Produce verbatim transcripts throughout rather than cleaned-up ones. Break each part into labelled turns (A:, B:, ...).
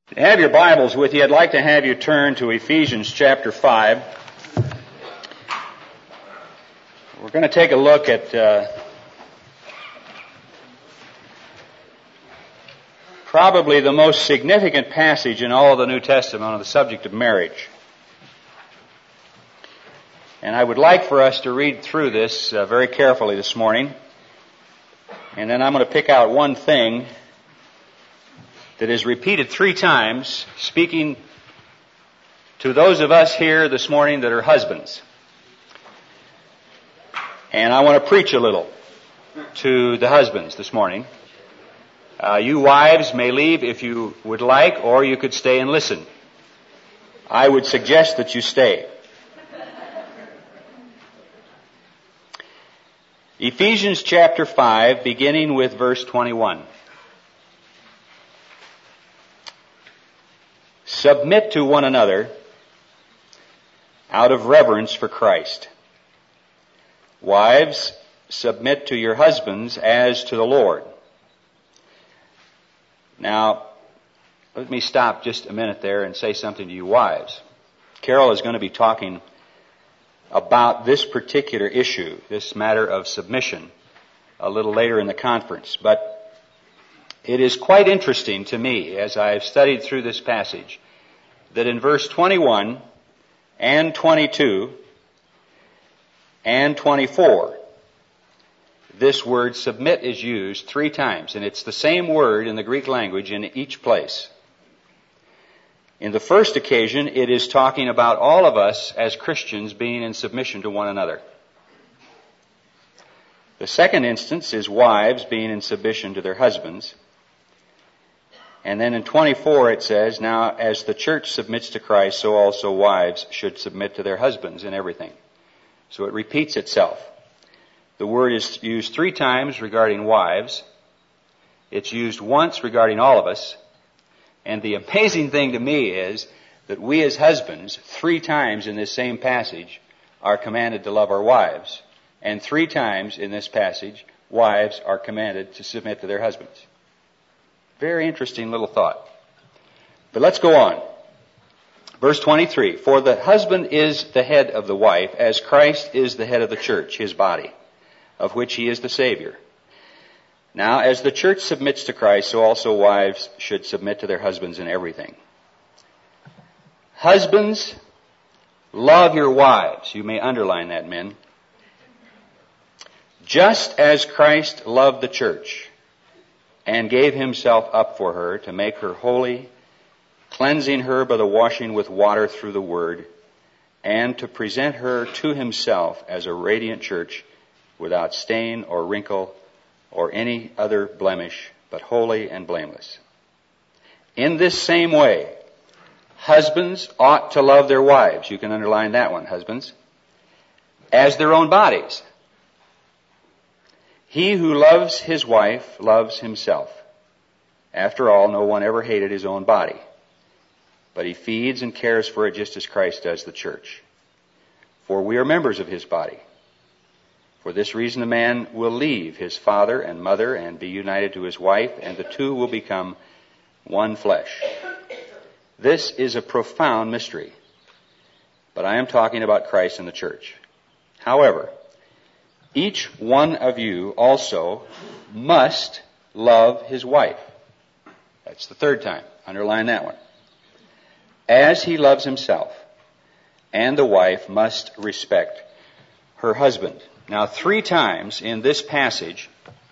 A: If you have your Bibles with you, I'd like to have you turn to Ephesians chapter five. We're going to take a look at uh, probably the most significant passage in all of the New Testament on the subject of marriage. And I would like for us to read through this uh, very carefully this morning. And then I'm going to pick out one thing that is repeated three times, speaking to those of us here this morning that are husbands. And I want to preach a little to the husbands this morning. Uh, you wives may leave if you would like, or you could stay and listen. I would suggest that you stay. Ephesians chapter five, beginning with verse twenty-one. Submit to one another out of reverence for Christ. Wives, submit to your husbands as to the Lord. Now, let me stop just a minute there and say something to you wives. Carol is going to be talking about this particular issue, this matter of submission, a little later in the conference. But it is quite interesting to me, as I've studied through this passage, that in verse twenty-one and twenty-two and twenty-four, this word submit is used three times, and it's the same word in the Greek language in each place. In the first occasion, it is talking about all of us as Christians being in submission to one another. The second instance is wives being in submission to their husbands. And then in twenty-four it says, now as the church submits to Christ, so also wives should submit to their husbands in everything. So it repeats itself. The word is used three times regarding wives. It's used once regarding all of us. And the amazing thing to me is that we as husbands, three times in this same passage, are commanded to love our wives. And three times in this passage, wives are commanded to submit to their husbands. Very interesting little thought. But let's go on. Verse twenty-three, for the husband is the head of the wife, as Christ is the head of the church, his body, of which he is the Savior. Now, as the church submits to Christ, so also wives should submit to their husbands in everything. Husbands, love your wives. You may underline that, men. Just as Christ loved the church and gave himself up for her to make her holy, cleansing her by the washing with water through the word, and to present her to himself as a radiant church without stain or wrinkle or any other blemish, but holy and blameless. In this same way, husbands ought to love their wives. You can underline that one, husbands. As their own bodies. He who loves his wife loves himself. After all, no one ever hated his own body, but he feeds and cares for it just as Christ does the church. For we are members of his body. For this reason a man will leave his father and mother and be united to his wife, and the two will become one flesh. This is a profound mystery, but I am talking about Christ and the church. However, each one of you also must love his wife. That's the third time. Underline that one. As he loves himself, and the wife must respect her husband. Now, three times in this passage,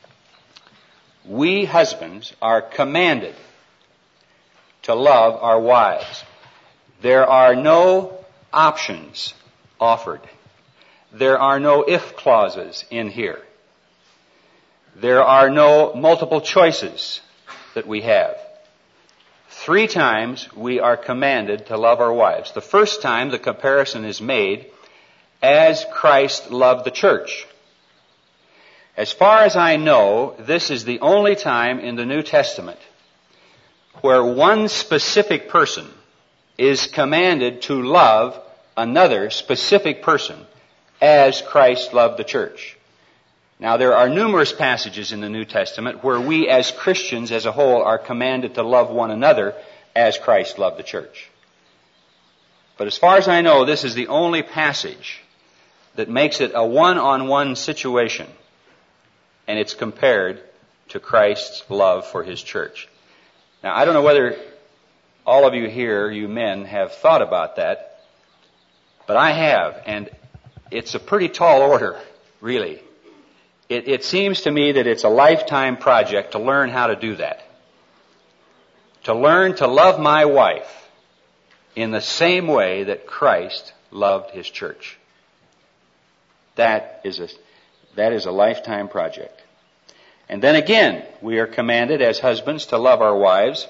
A: we husbands are commanded to love our wives. There are no options offered. There are no if clauses in here. There are no multiple choices that we have. Three times we are commanded to love our wives. The first time the comparison is made as Christ loved the church. As far as I know, this is the only time in the New Testament where one specific person is commanded to love another specific person as Christ loved the church. Now, there are numerous passages in the New Testament where we as Christians as a whole are commanded to love one another as Christ loved the church. But as far as I know, this is the only passage that makes it a one-on-one situation, and it's compared to Christ's love for his church. Now, I don't know whether all of you here, you men, have thought about that, but I have, and it's a pretty tall order, really. It, it seems to me that it's a lifetime project to learn how to do that. To learn to love my wife in the same way that Christ loved his church. That is a, that is a lifetime project. And then again, we are commanded as husbands to love our wives.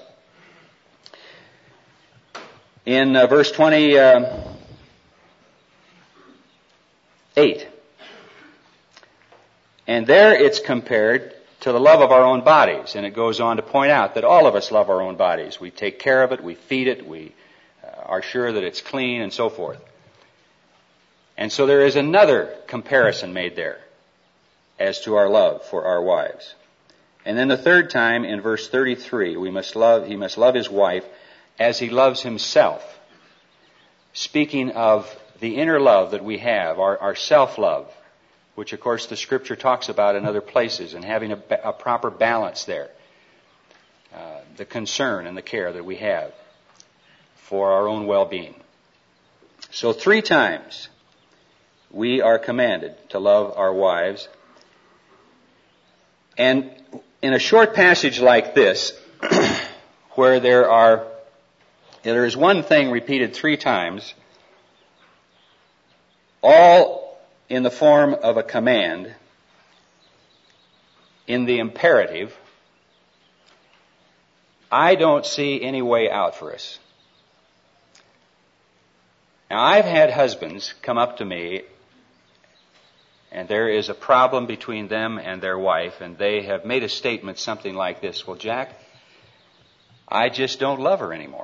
A: In uh, verse twenty-eight, and there it's compared to the love of our own bodies, and it goes on to point out that all of us love our own bodies. We take care of it, we feed it, we uh, are sure that it's clean, and so forth. And so there is another comparison made there as to our love for our wives. And then the third time in verse thirty-three, we must love, he must love his wife as he loves himself. Speaking of the inner love that we have, our, our self-love, which of course the Scripture talks about in other places, and having a, a proper balance there. Uh, the concern and the care that we have for our own well-being. So three times we are commanded to love our wives. And in a short passage like this, where there are, there is one thing repeated three times, all in the form of a command, in the imperative, I don't see any way out for us. Now, I've had husbands come up to me, and there is a problem between them and their wife, and they have made a statement something like this: well, Jack, I just don't love her anymore.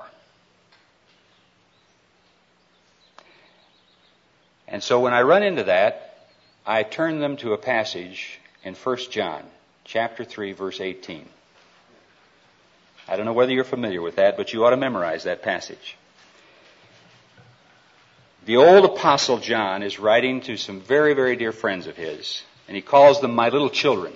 A: And so when I run into that, I turn them to a passage in First John, chapter three, verse eighteen. I don't know whether you're familiar with that, but you ought to memorize that passage. The old Apostle John is writing to some very, very dear friends of his, and he calls them my little children.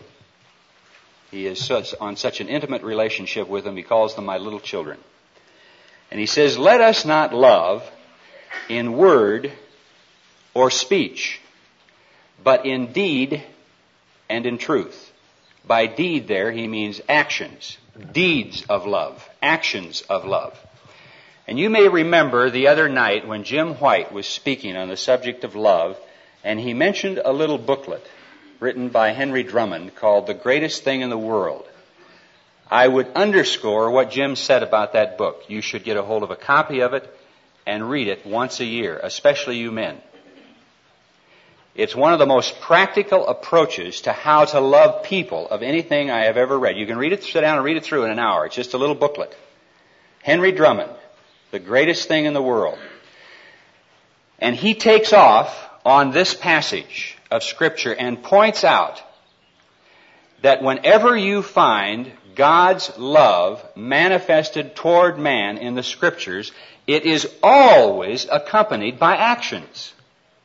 A: He is such, on such an intimate relationship with them, he calls them my little children. And he says, let us not love in word or speech, but in deed and in truth. By deed there, he means actions, deeds of love, actions of love. And you may remember the other night when Jim White was speaking on the subject of love, and he mentioned a little booklet written by Henry Drummond called The Greatest Thing in the World. I would underscore what Jim said about that book. You should get a hold of a copy of it and read it once a year, especially you men. It's one of the most practical approaches to how to love people of anything I have ever read. You can read it, sit down and read it through in an hour. It's just a little booklet. Henry Drummond, The Greatest Thing in the World. And he takes off on this passage of Scripture and points out that whenever you find God's love manifested toward man in the Scriptures, it is always accompanied by actions.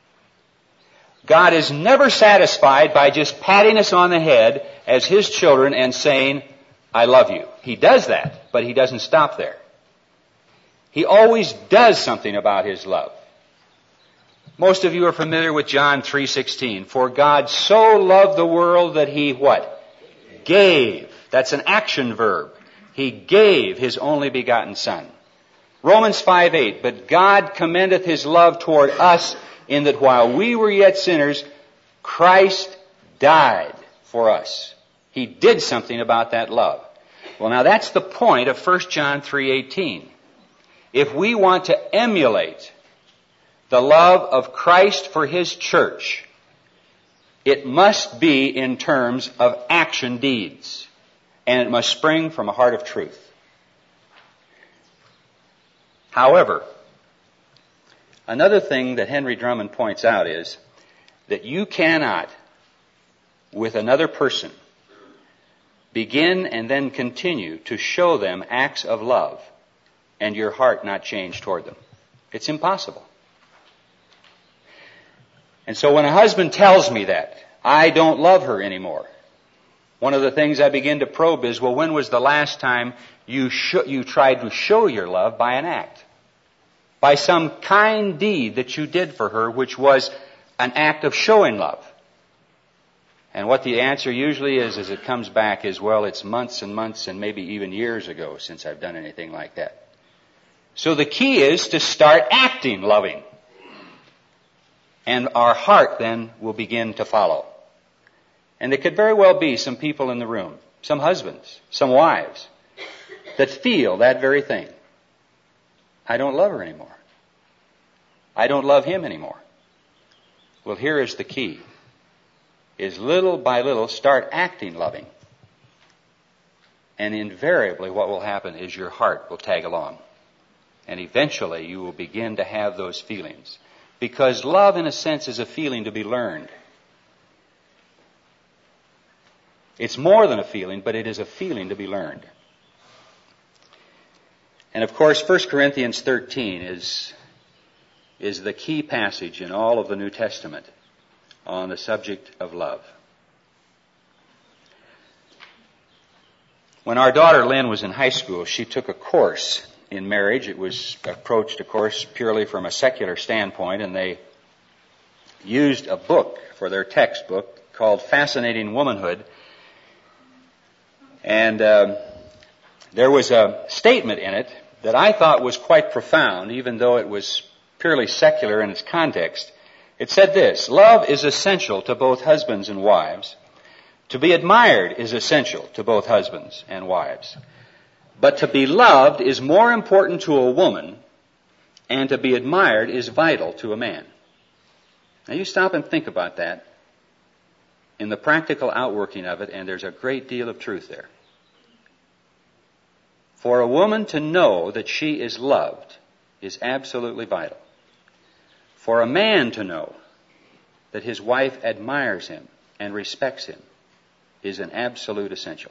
A: God is never satisfied by just patting us on the head as His children and saying, I love you. He does that, but He doesn't stop there. He always does something about His love. Most of you are familiar with John three sixteen. For God so loved the world that He what? Gave. That's an action verb. He gave His only begotten Son. Romans five eight. But God commendeth His love toward us in that while we were yet sinners, Christ died for us. He did something about that love. Well, now that's the point of First John three eighteen. If we want to emulate the love of Christ for His church, it must be in terms of action deeds, and it must spring from a heart of truth. However, another thing that Henry Drummond points out is that you cannot, with another person, begin and then continue to show them acts of love and your heart not change toward them. It's impossible. And so when a husband tells me that, I don't love her anymore, one of the things I begin to probe is, well, when was the last time you sh- you tried to show your love by an act? By some kind deed that you did for her, which was an act of showing love. And what the answer usually is, as it comes back, is, well, it's months and months and maybe even years ago since I've done anything like that. So the key is to start acting loving. And our heart then will begin to follow. And there could very well be some people in the room, some husbands, some wives, that feel that very thing. I don't love her anymore. I don't love him anymore. Well, here is the key, is little by little start acting loving. And invariably what will happen is your heart will tag along. And eventually you will begin to have those feelings. Because love, in a sense, is a feeling to be learned. It's more than a feeling, but it is a feeling to be learned. And of course, First Corinthians thirteen is, is the key passage in all of the New Testament on the subject of love. When our daughter Lynn was in high school, she took a course in marriage. It was approached, of course, purely from a secular standpoint, and they used a book for their textbook called Fascinating Womanhood. And uh, there was a statement in it that I thought was quite profound, even though it was purely secular in its context. It said this: love is essential to both husbands and wives. To be admired is essential to both husbands and wives. But to be loved is more important to a woman, and to be admired is vital to a man. Now you stop and think about that in the practical outworking of it, and there's a great deal of truth there. For a woman to know that she is loved is absolutely vital. For a man to know that his wife admires him and respects him is an absolute essential.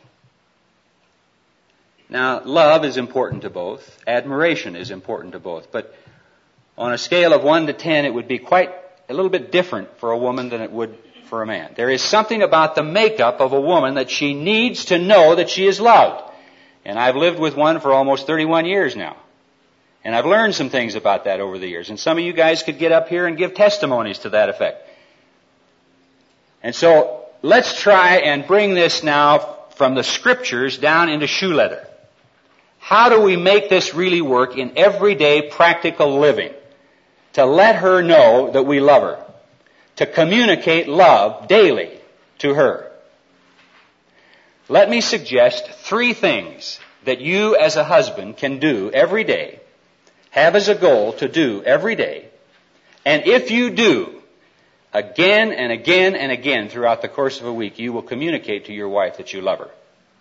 A: Now, love is important to both. Admiration is important to both. But on a scale of one to ten, it would be quite a little bit different for a woman than it would for a man. There is something about the makeup of a woman that she needs to know that she is loved. And I've lived with one for almost thirty-one years now. And I've learned some things about that over the years. And some of you guys could get up here and give testimonies to that effect. And so, let's try and bring this now from the Scriptures down into shoe leather. How do we make this really work in everyday practical living? To let her know that we love her. To communicate love daily to her. Let me suggest three things that you as a husband can do every day, have as a goal to do every day, and if you do, again and again and again throughout the course of a week, you will communicate to your wife that you love her.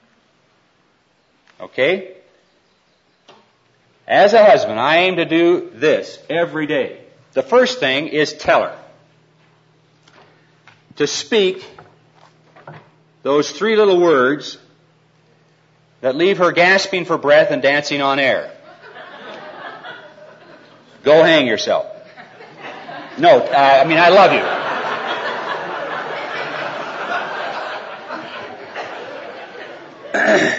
A: Okay? As a husband, I aim to do this every day. The first thing is tell her. To speak those three little words that leave her gasping for breath and dancing on air. Go hang yourself. No, uh, I mean, I love you.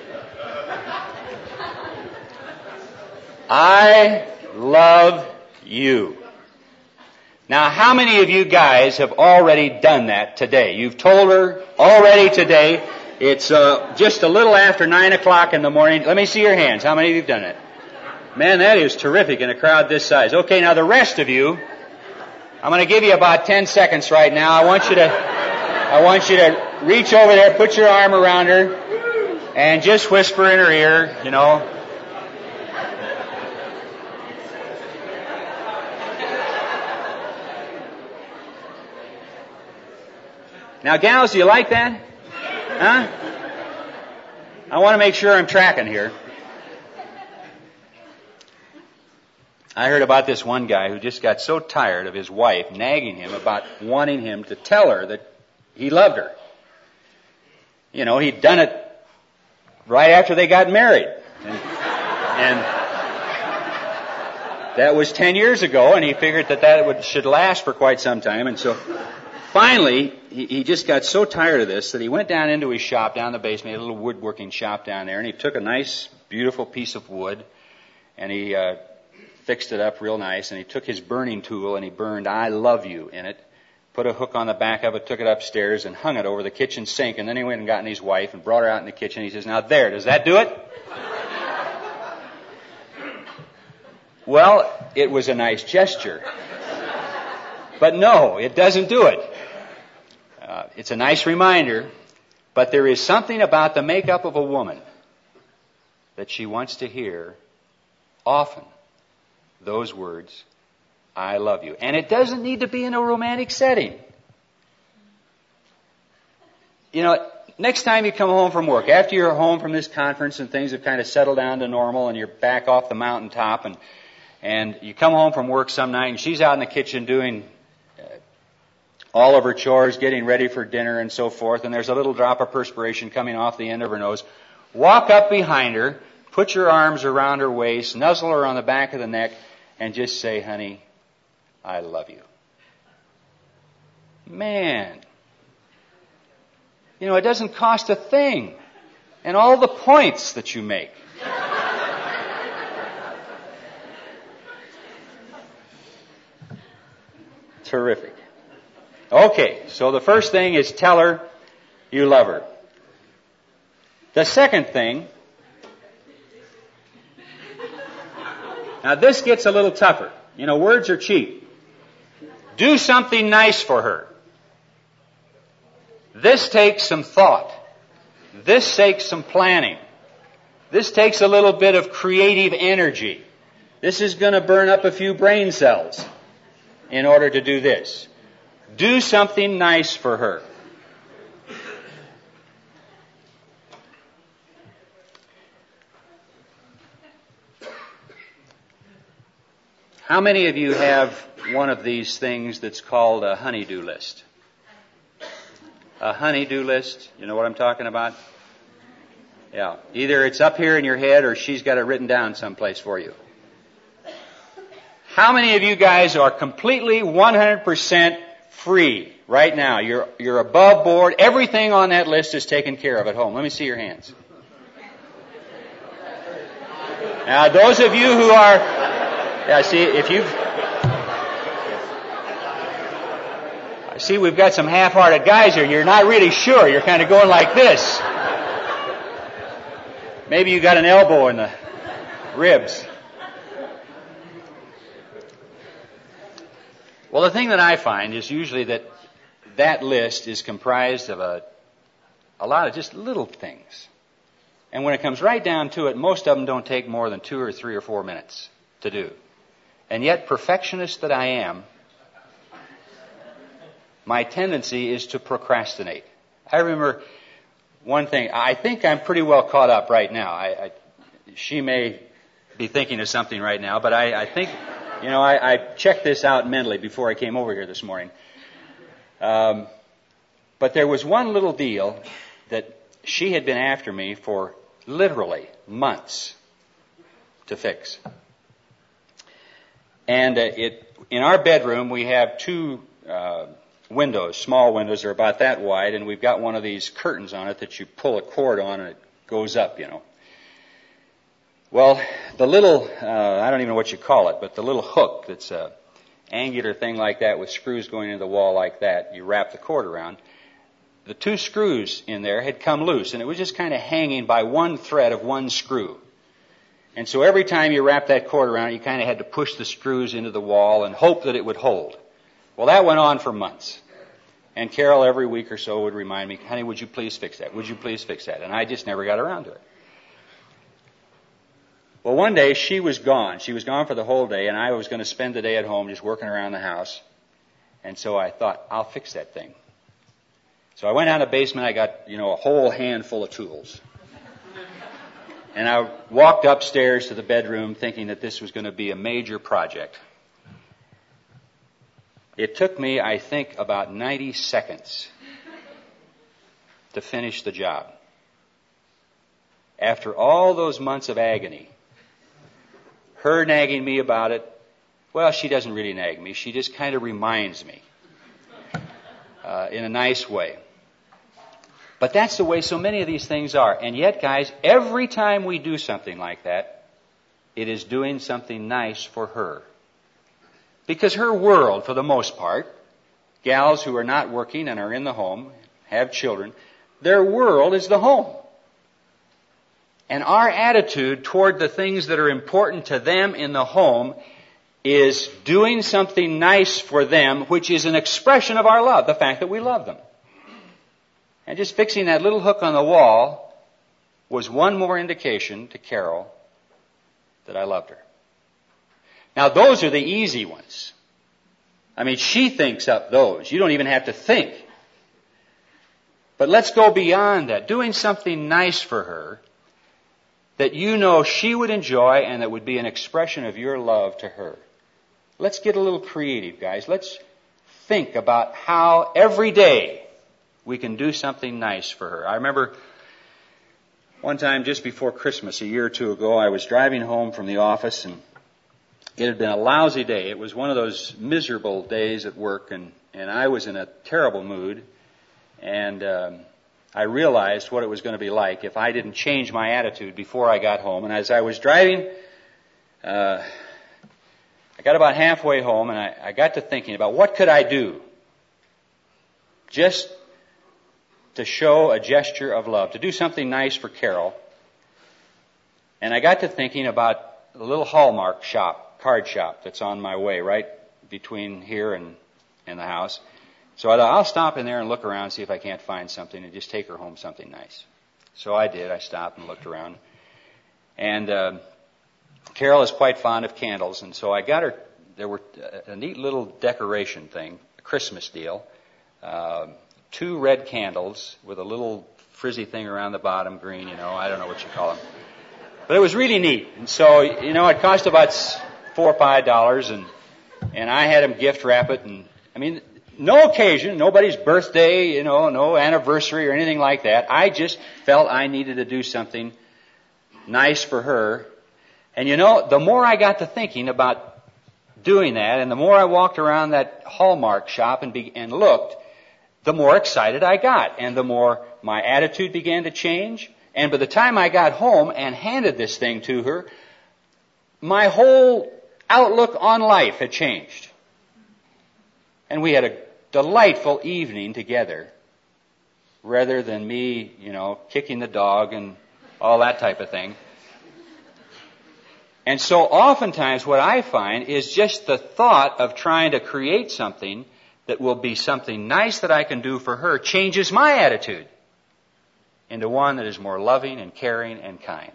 A: I love you. Now, how many of you guys have already done that today? You've told her already today. It's uh, just a little after nine o'clock in the morning. Let me see your hands. How many of you have done it? Man, that is terrific in a crowd this size. Okay, now the rest of you, I'm going to give you about ten seconds right now. I want you to, I want you to reach over there, put your arm around her, and just whisper in her ear, you know. Now, gals, do you like that? Huh? I want to make sure I'm tracking here. I heard about this one guy who just got so tired of his wife nagging him about wanting him to tell her that he loved her. You know, he'd done it right after they got married. And, and That was ten years ago, and he figured that that would, should last for quite some time. And so finally, he, he just got so tired of this that he went down into his shop down in the basement, a little woodworking shop down there, and he took a nice, beautiful piece of wood, and he uh, fixed it up real nice, and he took his burning tool, and he burned "I love you" in it, put a hook on the back of it, took it upstairs, and hung it over the kitchen sink, and then he went and gotten his wife and brought her out in the kitchen. He says, "Now there, does that do it?" Well, it was a nice gesture. But no, it doesn't do it. Uh, it's a nice reminder, but there is something about the makeup of a woman that she wants to hear often. Those words, "I love you." And it doesn't need to be in a romantic setting. You know, next time you come home from work, after you're home from this conference and things have kind of settled down to normal and you're back off the mountaintop and And you come home from work some night and she's out in the kitchen doing uh, all of her chores, getting ready for dinner and so forth, and there's a little drop of perspiration coming off the end of her nose. Walk up behind her, put your arms around her waist, nuzzle her on the back of the neck, and just say, "Honey, I love you." Man. You know, it doesn't cost a thing. And all the points that you make. Terrific. Okay, so the first thing is tell her you love her. The second thing, now this gets a little tougher. You know, words are cheap. Do something nice for her. This takes some thought. This takes some planning. This takes a little bit of creative energy. This is going to burn up a few brain cells in order to do this. Do something nice for her. How many of you have one of these things that's called a honey-do list? A honey-do list? You know what I'm talking about? Yeah. Either it's up here in your head or she's got it written down someplace for you. How many of you guys are completely one hundred percent free right now? You're, you're above board. Everything on that list is taken care of at home. Let me see your hands. Now, those of you who are, yeah, see, if you've, see, we've got some half-hearted guys here. You're not really sure. You're kind of going like this. Maybe you got an elbow in the ribs. Well, the thing that I find is usually that that list is comprised of a, a lot of just little things. And when it comes right down to it, most of them don't take more than two or three or four minutes to do. And yet, perfectionist that I am, my tendency is to procrastinate. I remember one thing. I think I'm pretty well caught up right now. I, I, she may be thinking of something right now, but I, I think... You know, I, I checked this out mentally before I came over here this morning. Um, but there was one little deal that she had been after me for literally months to fix. And uh, it in our bedroom, we have two uh, windows, small windows. They're about that wide, and we've got one of these curtains on it that you pull a cord on and it goes up, you know. Well, the little, uh, I don't even know what you call it, but the little hook that's a angular thing like that with screws going into the wall like that, you wrap the cord around. The two screws in there had come loose, and it was just kind of hanging by one thread of one screw. And so every time you wrapped that cord around, you kind of had to push the screws into the wall and hope that it would hold. Well, that went on for months. And Carol every week or so would remind me, "Honey, would you please fix that? Would you please fix that?" And I just never got around to it. Well, one day she was gone. She was gone for the whole day, and I was going to spend the day at home just working around the house. And so I thought, I'll fix that thing. So I went down to the basement. I got, you know, a whole handful of tools. And I walked upstairs to the bedroom thinking that this was going to be a major project. It took me, I think, about ninety seconds to finish the job. After all those months of agony, her nagging me about it, Well, she doesn't really nag me. She just kind of reminds me uh, in a nice way. But that's the way so many of these things are. And yet, guys, every time we do something like that, it is doing something nice for her. Because her world, for the most part, gals who are not working and are in the home, have children, their world is the home. And our attitude toward the things that are important to them in the home is doing something nice for them, which is an expression of our love, the fact that we love them. And just fixing that little hook on the wall was one more indication to Carol that I loved her. Now, those are the easy ones. I mean, she thinks up those. You don't even have to think. But let's go beyond that. Doing something nice for her that you know she would enjoy and that would be an expression of your love to her. Let's get a little creative, guys. Let's think about how every day we can do something nice for her. I remember one time just before Christmas, a year or two ago, I was driving home from the office, and it had been a lousy day. It was one of those miserable days at work, and, and I was in a terrible mood, and um, I realized what it was going to be like if I didn't change my attitude before I got home. And as I was driving, uh, I got about halfway home, and I, I got to thinking about what could I do just to show a gesture of love, to do something nice for Carol. And I got to thinking about a little Hallmark shop, card shop that's on my way right between here and, and the house. So I thought, I'll stop in there and look around, see if I can't find something, and just take her home something nice. So I did. I stopped and looked around. And uh, Carol is quite fond of candles, and so I got her, there were a neat little decoration thing, a Christmas deal, uh, two red candles with a little frizzy thing around the bottom, green, you know, I don't know what you call them. But it was really neat. And so, you know, it cost about four or five dollars, and and I had him gift wrap it. And I mean, no occasion, nobody's birthday, you know, no anniversary or anything like that. I just felt I needed to do something nice for her. And you know, the more I got to thinking about doing that, and the more I walked around that Hallmark shop and be, and looked, the more excited I got, and the more my attitude began to change. And by the time I got home and handed this thing to her, my whole outlook on life had changed. And we had a delightful evening together, rather than me, you know, kicking the dog and all that type of thing. And so oftentimes what I find is just the thought of trying to create something that will be something nice that I can do for her changes my attitude into one that is more loving and caring and kind.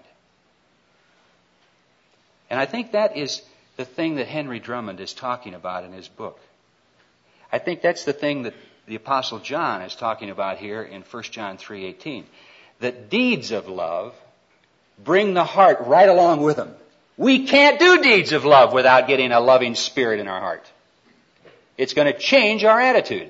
A: And I think that is the thing that Henry Drummond is talking about in his book. I think that's the thing that the Apostle John is talking about here in First John three eighteen. That deeds of love bring the heart right along with them. We can't do deeds of love without getting a loving spirit in our heart. It's going to change our attitude.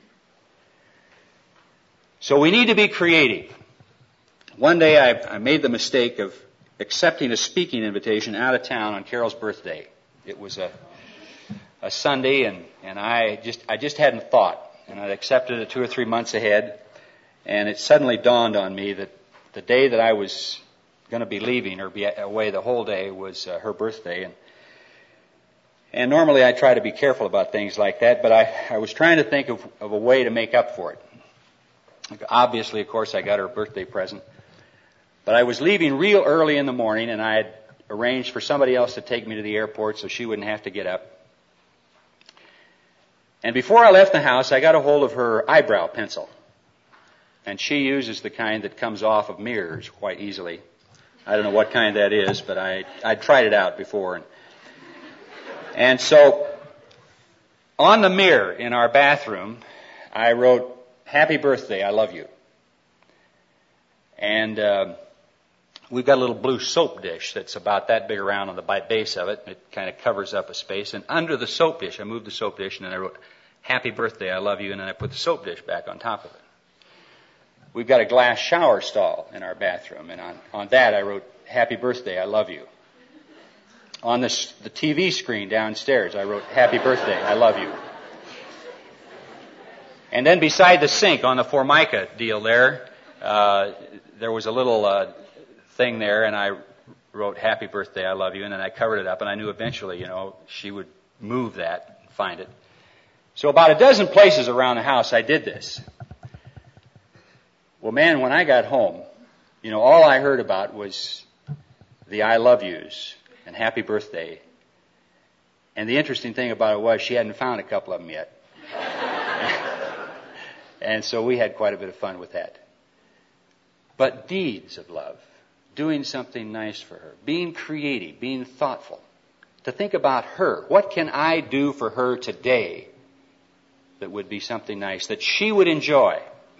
A: So we need to be creative. One day I, I made the mistake of accepting a speaking invitation out of town on Carol's birthday. It was a, a Sunday, and, and I just I just hadn't thought. And I'd accepted it two or three months ahead. And it suddenly dawned on me that the day that I was going to be leaving or be away the whole day was uh, her birthday. And And normally I try to be careful about things like that, but I, I was trying to think of, of a way to make up for it. Obviously, of course, I got her a birthday present. But I was leaving real early in the morning, and I had arranged for somebody else to take me to the airport so she wouldn't have to get up. And before I left the house, I got a hold of her eyebrow pencil. And she uses the kind that comes off of mirrors quite easily. I don't know what kind that is, but I I'd tried it out before. And, and so, on the mirror in our bathroom, I wrote, "Happy birthday, I love you." And uh, we've got a little blue soap dish that's about that big around on the base of it. It kind of covers up a space. And under the soap dish, I moved the soap dish, and then I wrote, "Happy birthday, I love you," and then I put the soap dish back on top of it. We've got a glass shower stall in our bathroom, and on, on that I wrote, "Happy birthday, I love you." On this, the T V screen downstairs, I wrote, "Happy birthday, I love you." And then beside the sink on the Formica deal there, uh, there was a little uh, thing there, and I wrote, "Happy birthday, I love you," and then I covered it up, and I knew eventually, you know, she would move that and find it. So about a dozen places around the house I did this. Well, man, when I got home, you know, all I heard about was the "I love yous" and "Happy birthday." And the interesting thing about it was she hadn't found a couple of them yet. And so we had quite a bit of fun with that. But deeds of love, doing something nice for her, being creative, being thoughtful, to think about her. What can I do for her today that would be something nice, that she would enjoy?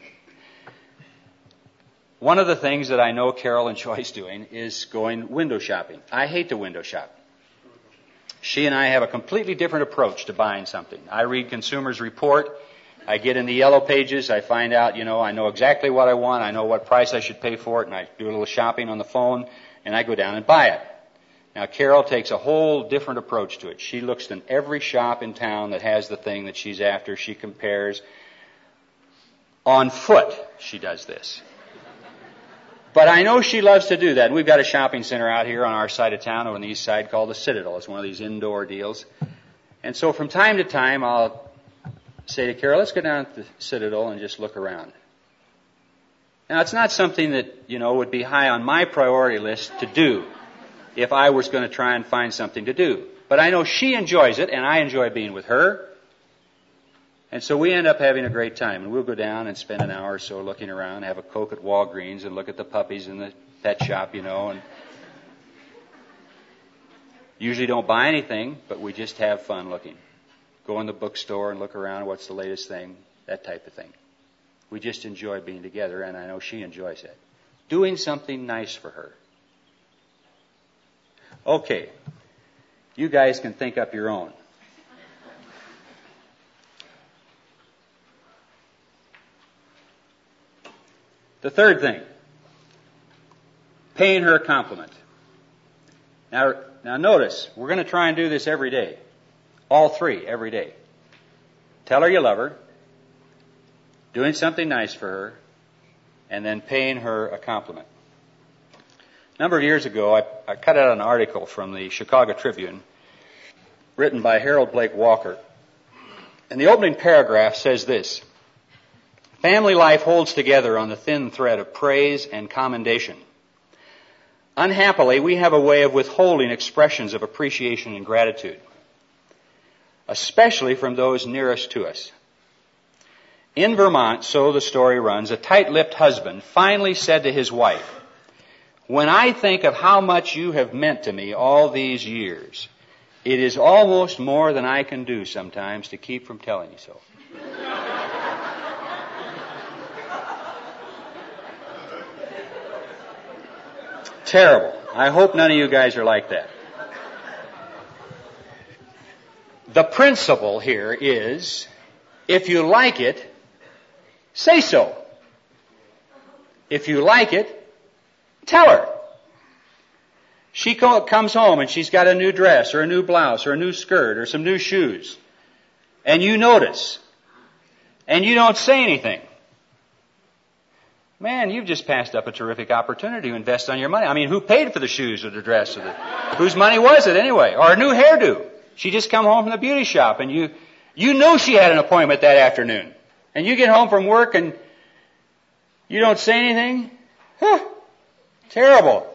A: One of the things that I know Carol enjoys doing is going window shopping. I hate to window shop. She and I have a completely different approach to buying something. I read Consumer's Report. I get in the yellow pages. I find out, you know, I know exactly what I want. I know what price I should pay for it. And I do a little shopping on the phone. And I go down and buy it. Now, Carol takes a whole different approach to it. She looks in every shop in town that has the thing that she's after. She compares. On foot, she does this. But I know she loves to do that. We've got a shopping center out here on our side of town on the east side called the Citadel. It's one of these indoor deals. And so from time to time, I'll say to Carol, "Let's go down to the Citadel and just look around." Now, it's not something that, you know, would be high on my priority list to do if I was going to try and find something to do. But I know she enjoys it, and I enjoy being with her. And so we end up having a great time. And we'll go down and spend an hour or so looking around, have a Coke at Walgreens, and look at the puppies in the pet shop, you know. And usually don't buy anything, but we just have fun looking. Go in the bookstore and look around, what's the latest thing, that type of thing. We just enjoy being together, and I know she enjoys it. Doing something nice for her. Okay, you guys can think up your own. The third thing, paying her a compliment. Now, now notice, we're going to try and do this every day. All three, every day. Tell her you love her, doing something nice for her, and then paying her a compliment. A number of years ago, I, I cut out an article from the Chicago Tribune written by Harold Blake Walker. And the opening paragraph says this: "Family life holds together on the thin thread of praise and commendation. Unhappily, we have a way of withholding expressions of appreciation and gratitude, especially from those nearest to us. In Vermont, so the story runs, a tight-lipped husband finally said to his wife, 'When I think of how much you have meant to me all these years, it is almost more than I can do sometimes to keep from telling you so.'" Terrible. I hope none of you guys are like that. The principle here is, if you like it, say so. If you like it, tell her. She co- comes home and she's got a new dress or a new blouse or a new skirt or some new shoes. And you notice. And you don't say anything. Man, you've just passed up a terrific opportunity to invest on your money. I mean, who paid for the shoes or the dress? Or the, whose money was it anyway? Or a new hairdo. She just come home from the beauty shop and you, you know she had an appointment that afternoon. And you get home from work and you don't say anything? Huh. Terrible.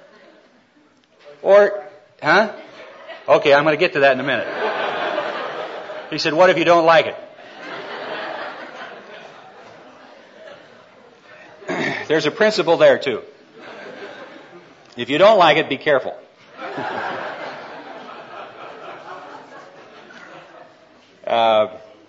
A: Or, huh? Okay, I'm going to get to that in a minute. He said, what if you don't like it? There's a principle there, too. If you don't like it, be careful. uh,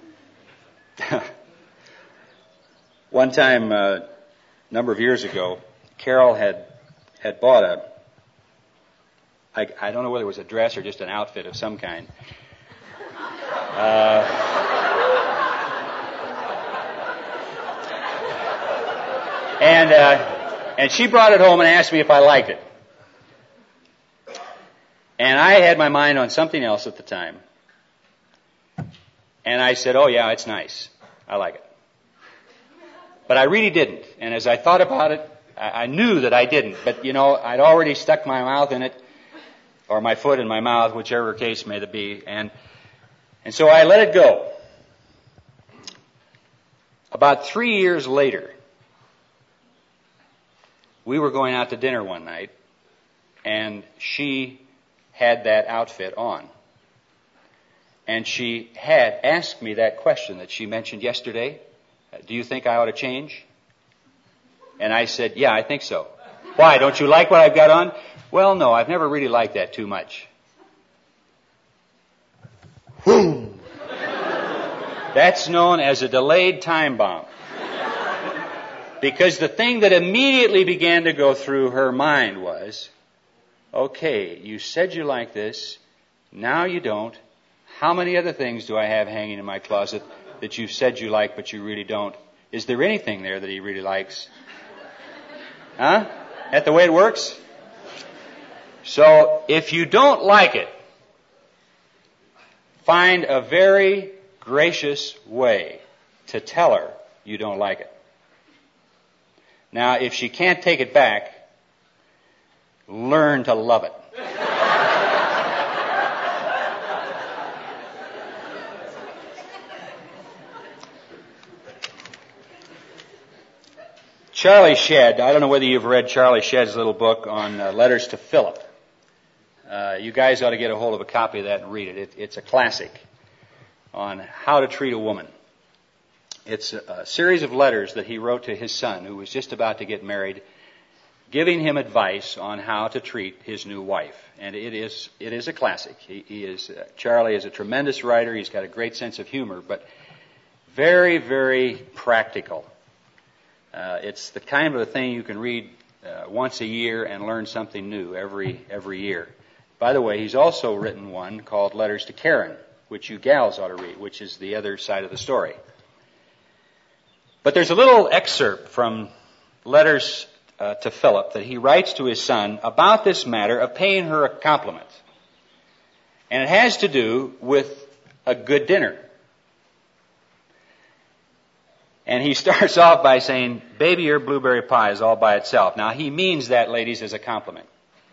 A: one time, uh, a number of years ago, Carol had had bought a, I, I don't know whether it was a dress or just an outfit of some kind. Uh, And, uh, and she brought it home and asked me if I liked it. And I had my mind on something else at the time. And I said, oh yeah, it's nice. I like it. But I really didn't. And as I thought about it, I knew that I didn't. But, you know, I'd already stuck my mouth in it, or my foot in my mouth, whichever case may it be. And, and so I let it go. About three years later, we were going out to dinner one night, and she had that outfit on. And she had asked me that question that she mentioned yesterday. Do you think I ought to change? And I said, yeah, I think so. Why? Don't you like what I've got on? Well, no, I've never really liked that too much. That's known as a delayed time bomb. Because the thing that immediately began to go through her mind was, okay, you said you like this, now you don't. How many other things do I have hanging in my closet that you've said you like but you really don't? Is there anything there that he really likes? Huh? That the way it works? So, if you don't like it, find a very gracious way to tell her you don't like it. Now, if she can't take it back, learn to love it. Charlie Shedd, I don't know whether you've read Charlie Shedd's little book on uh, Letters to Philip. Uh, you guys ought to get a hold of a copy of that and read it. it. It's a classic on how to treat a woman. It's a, a series of letters that he wrote to his son, who was just about to get married, giving him advice on how to treat his new wife. And it is it is a classic. He, he is uh, Charlie is a tremendous writer. He's got a great sense of humor, but very, very practical. Uh, it's the kind of a thing you can read uh, once a year and learn something new every every year. By the way, he's also written one called Letters to Karen, which you gals ought to read, which is the other side of the story. But there's a little excerpt from Letters uh, to Philip that he writes to his son about this matter of paying her a compliment. And it has to do with a good dinner. And he starts off by saying, baby, your blueberry pie is all by itself. Now, he means that, ladies, as a compliment.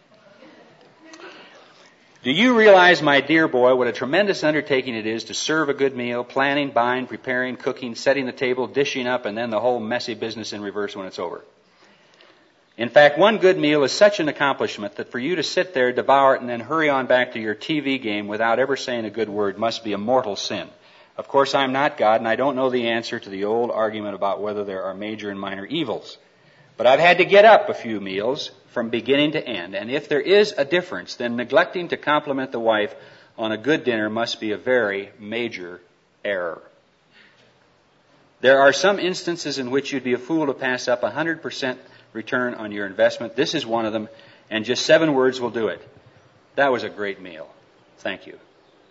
A: Do you realize, my dear boy, what a tremendous undertaking it is to serve a good meal, planning, buying, preparing, cooking, setting the table, dishing up, and then the whole messy business in reverse when it's over? In fact, one good meal is such an accomplishment that for you to sit there, devour it, and then hurry on back to your T V game without ever saying a good word must be a mortal sin. Of course, I'm not God, and I don't know the answer to the old argument about whether there are major and minor evils. But I've had to get up a few meals from beginning to end, and if there is a difference, then neglecting to compliment the wife on a good dinner must be a very major error. There are some instances in which you'd be a fool to pass up a one hundred percent return on your investment. This is one of them, and just seven words will do it. That was a great meal. Thank you.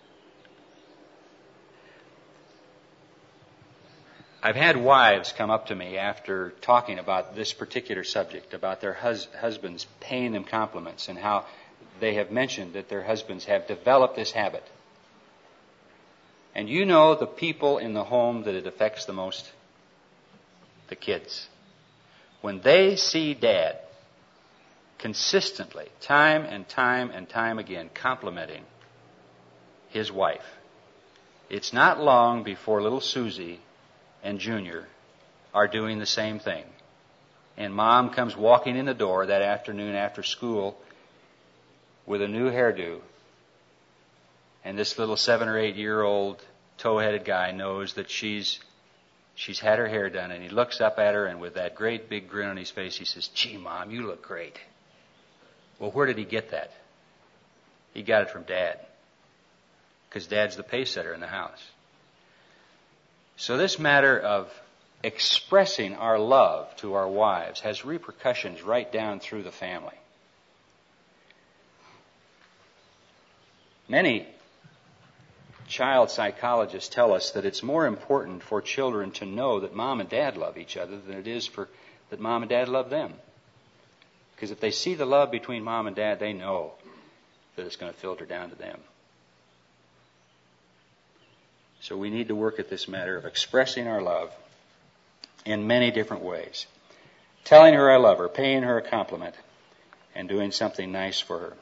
A: I've had wives come up to me after talking about this particular subject, about their hus- husbands paying them compliments, and how they have mentioned that their husbands have developed this habit. And you know the people in the home that it affects the most? The kids. When they see Dad consistently, time and time and time again, complimenting his wife, it's not long before little Susie and Junior are doing the same thing. And Mom comes walking in the door that afternoon after school with a new hairdo. And this little seven or eight year old tow-headed guy knows that she's she's had her hair done. And he looks up at her, and with that great big grin on his face, he says, gee, Mom, you look great. Well, where did he get that? He got it from Dad. Because Dad's the pace setter in the house. So this matter of expressing our love to our wives has repercussions right down through the family. Many child psychologists tell us that it's more important for children to know that Mom and Dad love each other than it is for that Mom and Dad love them. Because if they see the love between Mom and Dad, they know that it's going to filter down to them. So we need to work at this matter of expressing our love in many different ways. Telling her I love her, paying her a compliment, and doing something nice for her.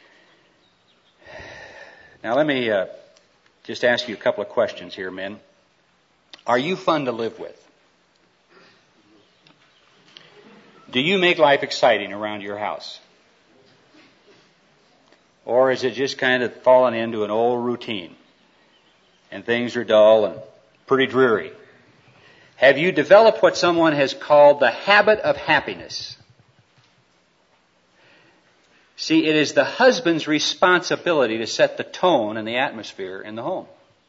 A: Now let me uh, just ask you a couple of questions here, men. Are you fun to live with? Do you make life exciting around your house? Or is it just kind of fallen into an old routine and things are dull and pretty dreary? Have you developed what someone has called the habit of happiness? See, it is the husband's responsibility to set the tone and the atmosphere in the home.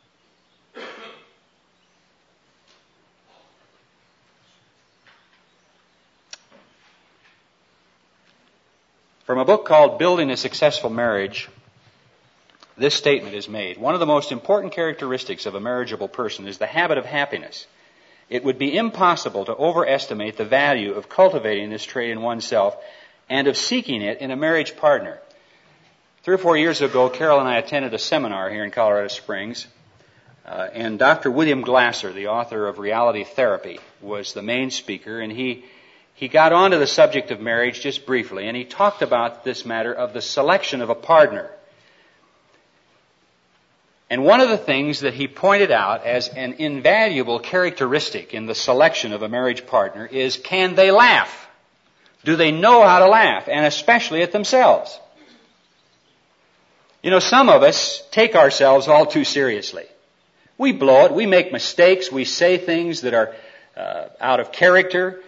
A: From a book called Building a Successful Marriage, this statement is made. One of the most important characteristics of a marriageable person is the habit of happiness. It would be impossible to overestimate the value of cultivating this trait in oneself and of seeking it in a marriage partner. Three or four years ago, Carol and I attended a seminar here in Colorado Springs, uh, and Doctor William Glasser, the author of Reality Therapy, was the main speaker, and he He got onto the subject of marriage just briefly, and he talked about this matter of the selection of a partner. And one of the things that he pointed out as an invaluable characteristic in the selection of a marriage partner is, can they laugh? Do they know how to laugh? And especially at themselves. You know, some of us take ourselves all too seriously. We blow it, we make mistakes, we say things that are uh, out of character.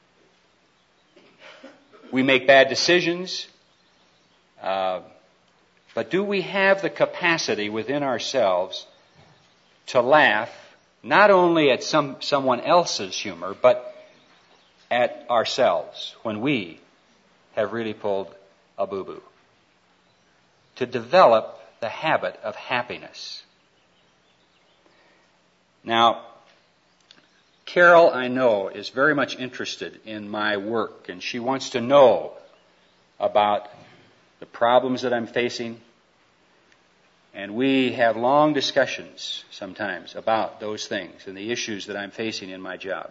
A: We make bad decisions, uh, but do we have the capacity within ourselves to laugh not only at some someone else's humor, but at ourselves when we have really pulled a boo-boo? To develop the habit of happiness. Now, Carol, I know, is very much interested in my work, and she wants to know about the problems that I'm facing. And we have long discussions sometimes about those things and the issues that I'm facing in my job.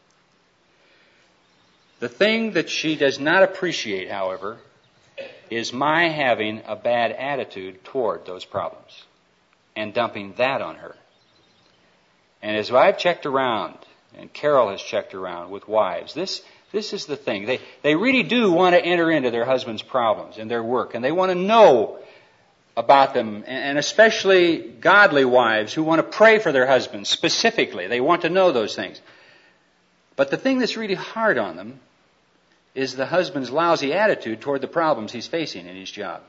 A: The thing that she does not appreciate, however, is my having a bad attitude toward those problems and dumping that on her. And as I've checked around, and Carol has checked around with wives, this this is the thing. They they really do want to enter into their husband's problems and their work, and they want to know about them, and especially godly wives who want to pray for their husbands specifically. They want to know those things. But the thing that's really hard on them is the husband's lousy attitude toward the problems he's facing in his job.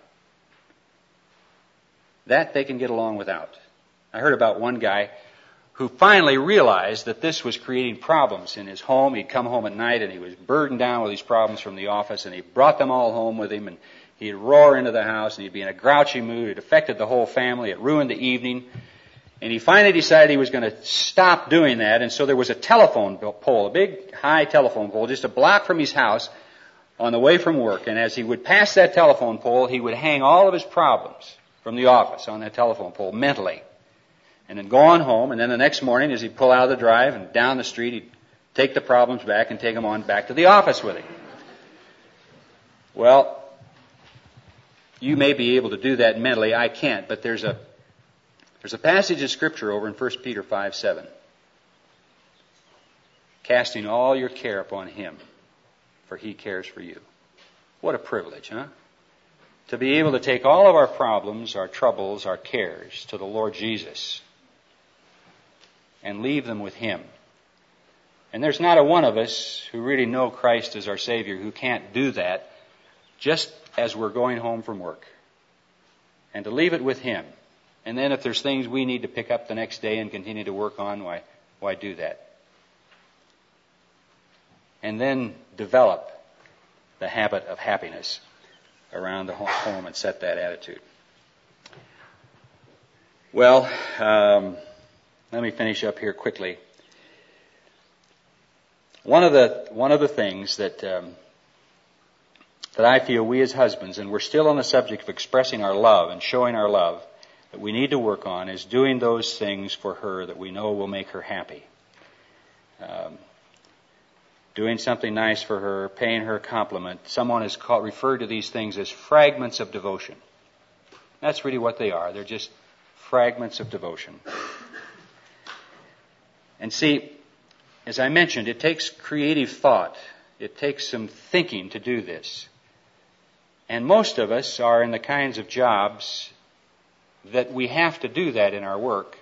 A: That they can get along without. I heard about one guy who finally realized that this was creating problems in his home. He'd come home at night and he was burdened down with these problems from the office, and he brought them all home with him, and he'd roar into the house and he'd be in a grouchy mood. It affected the whole family. It ruined the evening. And he finally decided he was going to stop doing that, and so there was a telephone pole, a big high telephone pole, just a block from his house on the way from work. And as he would pass that telephone pole, he would hang all of his problems from the office on that telephone pole mentally. And then go on home, and then the next morning as he'd pull out of the drive and down the street, he'd take the problems back and take them on back to the office with him. Well, you may be able to do that mentally. I can't, but there's a there's a passage of Scripture over in First Peter five seven. Casting all your care upon Him, for He cares for you. What a privilege, huh? To be able to take all of our problems, our troubles, our cares to the Lord Jesus and leave them with Him. And there's not a one of us who really know Christ as our Savior who can't do that just as we're going home from work. And to leave it with Him. And then if there's things we need to pick up the next day and continue to work on, why, why do that? And then develop the habit of happiness around the home and set that attitude. Well, um, let me finish up here quickly. One of the one of the things that um, that I feel we as husbands, and we're still on the subject of expressing our love and showing our love, that we need to work on is doing those things for her that we know will make her happy. Um, doing something nice for her, paying her a compliment. Someone has called, referred to these things as fragments of devotion. That's really what they are. They're just fragments of devotion. And see, as I mentioned, it takes creative thought. It takes some thinking to do this. And most of us are in the kinds of jobs that we have to do that in our work.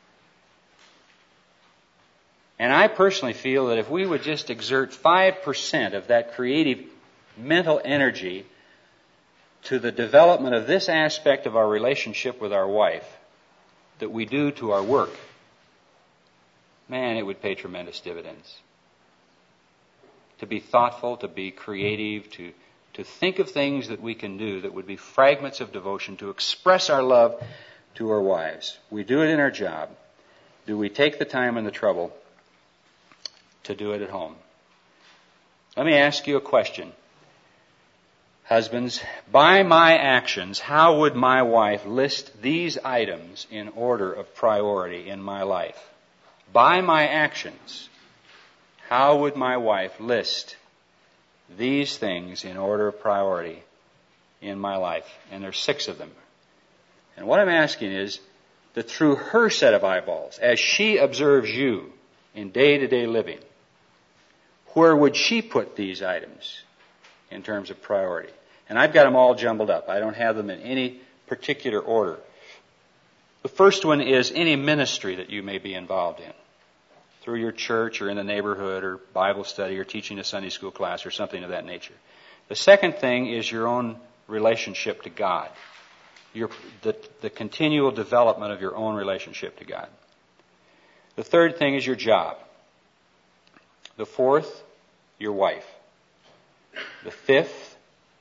A: And I personally feel that if we would just exert five percent of that creative mental energy to the development of this aspect of our relationship with our wife that we do to our work, man, it would pay tremendous dividends. To be thoughtful, to be creative, to to think of things that we can do that would be fragments of devotion, to express our love to our wives. We do it in our job. Do we take the time and the trouble to do it at home? Let me ask you a question. Husbands, by my actions, how would my wife list these items in order of priority in my life? By my actions, how would my wife list these things in order of priority in my life? And there's six of them. And what I'm asking is that through her set of eyeballs, as she observes you in day-to-day living, where would she put these items in terms of priority? And I've got them all jumbled up. I don't have them in any particular order. The first one is any ministry that you may be involved in, through your church or in the neighborhood or Bible study or teaching a Sunday school class or something of that nature. The second thing is your own relationship to God, your, the, the continual development of your own relationship to God. The third thing is your job. The fourth, your wife. The fifth,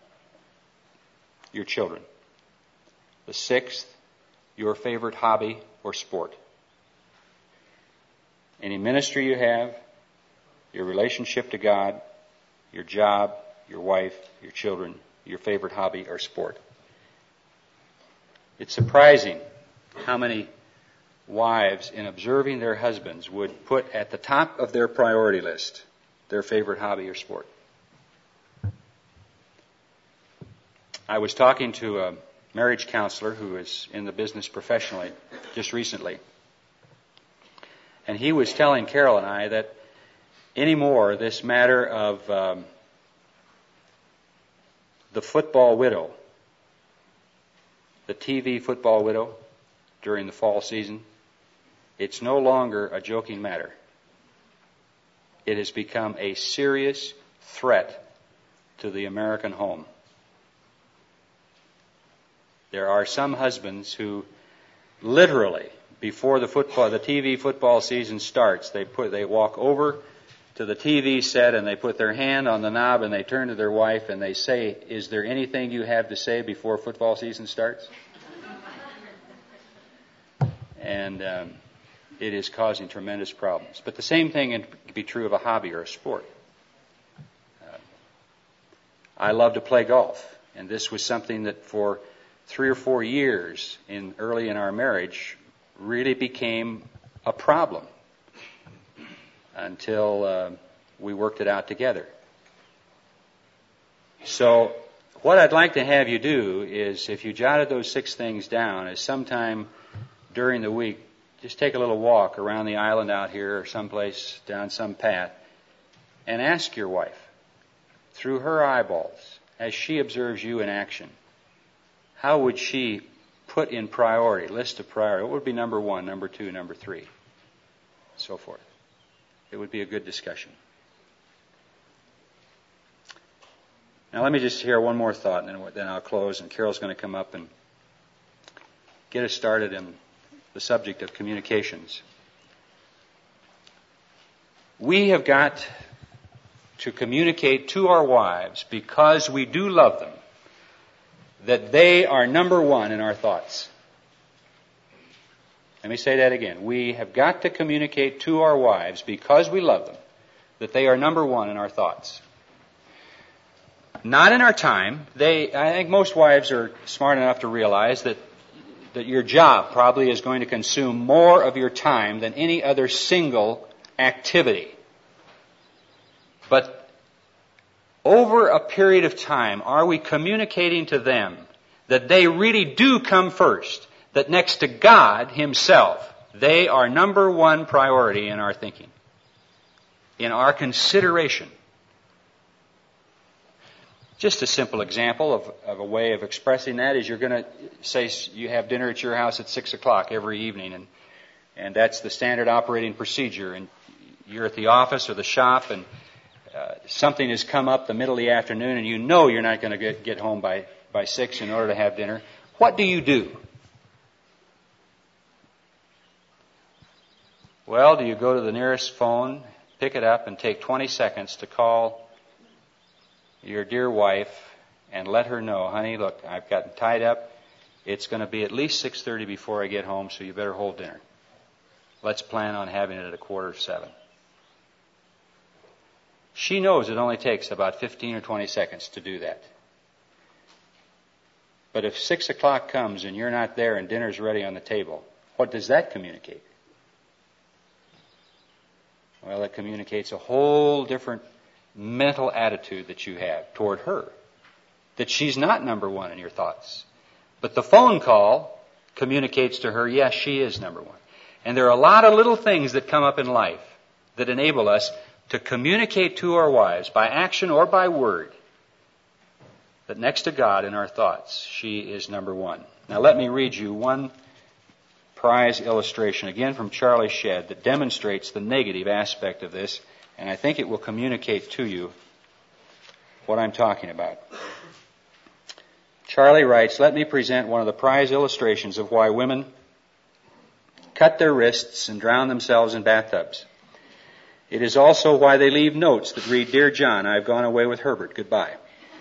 A: your children. The sixth, your favorite hobby or sport. Any ministry you have, your relationship to God, your job, your wife, your children, your favorite hobby or sport. It's surprising how many wives, in observing their husbands, would put at the top of their priority list their favorite hobby or sport. I was talking to a marriage counselor who is in the business professionally just recently. And he was telling Carol and I that anymore this matter of um, the football widow, the T V football widow during the fall season, it's no longer a joking matter. It has become a serious threat to the American home. There are some husbands who literally, before the football, the T V football season starts, they put, they walk over to the T V set and they put their hand on the knob and they turn to their wife and they say, "Is there anything you have to say before football season starts?" And um, it is causing tremendous problems. But the same thing can be true of a hobby or a sport. Uh, I love to play golf, and this was something that for three or four years in early in our marriage really became a problem until uh, we worked it out together. So what I'd like to have you do is, if you jotted those six things down, is sometime during the week, just take a little walk around the island out here or someplace down some path and ask your wife, through her eyeballs, as she observes you in action, how would she put in priority, list of priority? What would be number one, number two, number three, so forth? It would be a good discussion. Now let me just hear one more thought, and then I'll close, and Carol's going to come up and get us started in the subject of communications. We have got to communicate to our wives, because we do love them, that they are number one in our thoughts. Let me say that again. We have got to communicate to our wives, because we love them, that they are number one in our thoughts. Not in our time. They, I think most wives are smart enough to realize that, that your job probably is going to consume more of your time than any other single activity. But over a period of time, are we communicating to them that they really do come first, that next to God Himself, they are number one priority in our thinking, in our consideration? Just a simple example of, of a way of expressing that is you're going to say you have dinner at your house at six o'clock every evening, and and that's the standard operating procedure, and you're at the office or the shop, and uh, something has come up the middle of the afternoon, and you know you're not going to get, get home by, by six in order to have dinner. What do you do? Well, do you go to the nearest phone, pick it up, and take twenty seconds to call your dear wife and let her know, honey, look, I've gotten tied up. It's going to be at least six thirty before I get home, so you better hold dinner. Let's plan on having it at a quarter to seven. She knows it only takes about fifteen or twenty seconds to do that. But if six o'clock comes and you're not there and dinner's ready on the table, what does that communicate? Well, it communicates a whole different mental attitude that you have toward her. That she's not number one in your thoughts. But the phone call communicates to her, yes, she is number one. And there are a lot of little things that come up in life that enable us to communicate to our wives, by action or by word, that next to God in our thoughts, she is number one. Now let me read you one prize illustration, again from Charlie Shedd, that demonstrates the negative aspect of this, and I think it will communicate to you what I'm talking about. Charlie writes, let me present one of the prize illustrations of why women cut their wrists and drown themselves in bathtubs. It is also why they leave notes that read, Dear John, I've gone away with Herbert. Goodbye.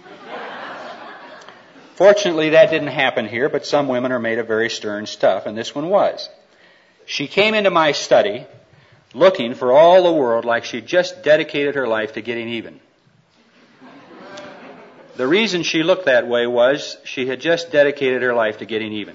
A: Fortunately, that didn't happen here, but some women are made of very stern stuff, and this one was. She came into my study looking for all the world like she'd just dedicated her life to getting even. The reason she looked that way was she had just dedicated her life to getting even.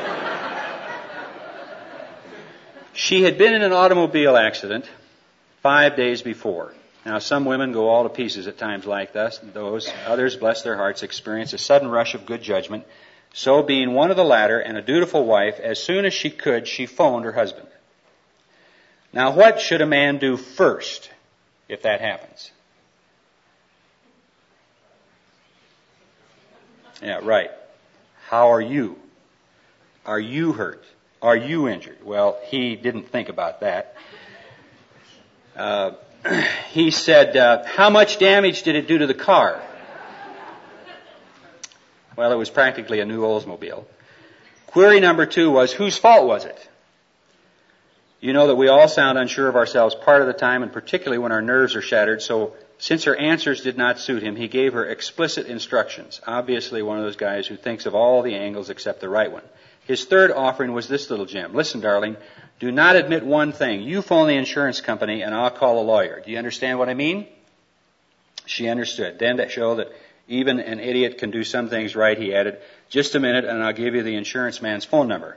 A: She had been in an automobile accident five days before. Now, some women go all to pieces at times like this. Those others, bless their hearts, experience a sudden rush of good judgment. So, being one of the latter and a dutiful wife, as soon as she could, she phoned her husband. Now, what should a man do first if that happens? Yeah, right. How are you? Are you hurt? Are you injured? Well, he didn't think about that. Uh, he said, uh, how much damage did it do to the car? Well, it was practically a new Oldsmobile. Query number two was, whose fault was it? You know that we all sound unsure of ourselves part of the time, and particularly when our nerves are shattered, so since her answers did not suit him, he gave her explicit instructions. Obviously one of those guys who thinks of all the angles except the right one. His third offering was this little gem. Listen, darling, do not admit one thing. You phone the insurance company and I'll call a lawyer. Do you understand what I mean? She understood. Then to show that even an idiot can do some things right, he added, just a minute and I'll give you the insurance man's phone number.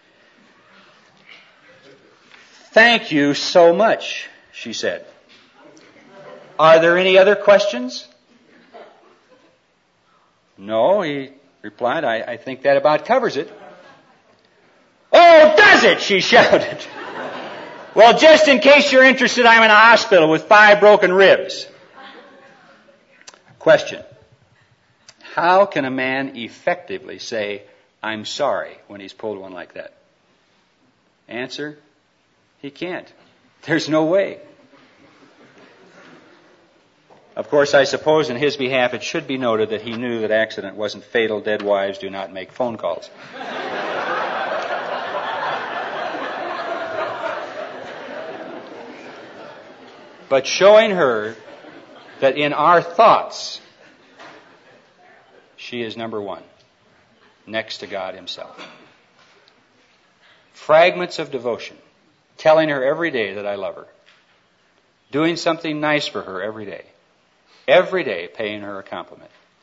A: Thank you so much, she said. Are there any other questions? No, he replied, I, I think that about covers it. Oh, does it? She shouted. Well, just in case you're interested, I'm in a hospital with five broken ribs. Question. How can a man effectively say, I'm sorry, when he's pulled one like that? Answer, he can't. There's no way. Of course, I suppose in his behalf it should be noted that he knew that accident wasn't fatal. Dead wives do not make phone calls. But showing her that in our thoughts, she is number one, next to God Himself. Fragments of devotion, telling her every day that I love her, doing something nice for her every day, every day paying her a compliment.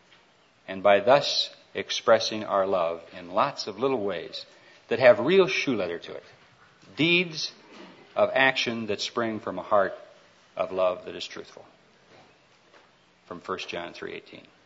A: and by thus expressing our love in lots of little ways that have real shoe leather to it. Deeds of action that spring from a heart of love that is truthful. From First John three eighteen.